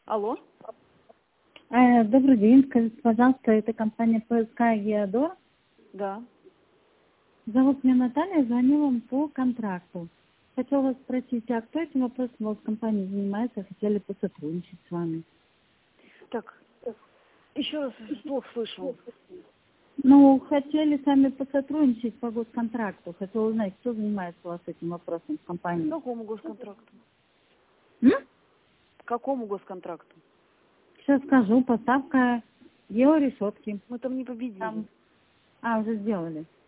Алло. Добрый день. Скажите, пожалуйста, это компания ПСК Геодор? Да. Зовут меня Наталья, звоню вам по контракту. Хотела вас спросить, а кто этим вопросом у вас в компании занимается? Хотели посотрудничать с вами. Так, еще раз плохо слышу. Ну, хотели сами посотрудничать по госконтракту. Хотела узнать, кто занимается у вас этим вопросом в компании. К какому госконтракту? М? К какому госконтракту? Сейчас скажу. Поставка георешетки. Мы там не победили. Уже сделали.